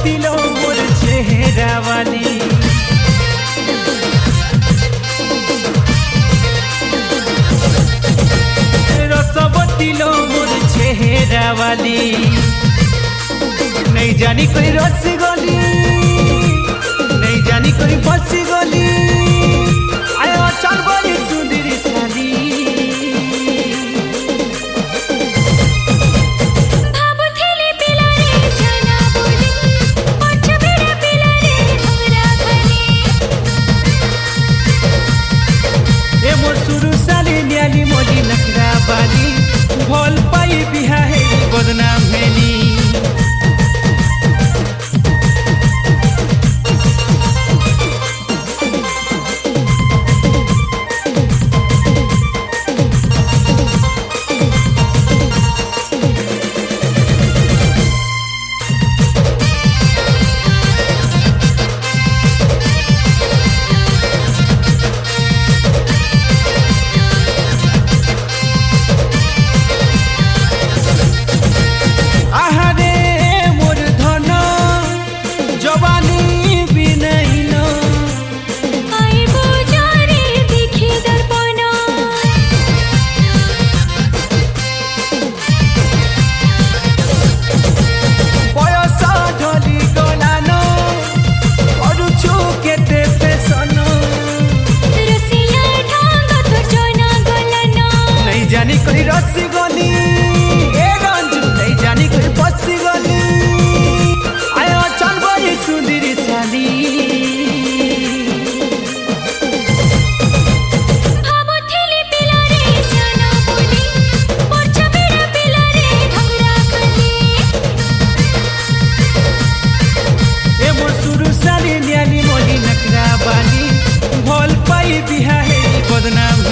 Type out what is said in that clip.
रसवतिलो मोर चेहरा वाली रसवतिलो मोर चेहरा वाली नहीं जानी कोई रस गली नहीं जानी कोई बस गली आयो चल बड़ी सुंदरी साली भोल पाई बिहा है बदनाम हेली जानी कोई रस गली ए रंजू नहीं जानी कोई बस गली आयो चल बड़ी सुंदरी साली ए मोर सुरु साली न्याली मोली नखरा बाली भोल पाई बिहा है बदनाम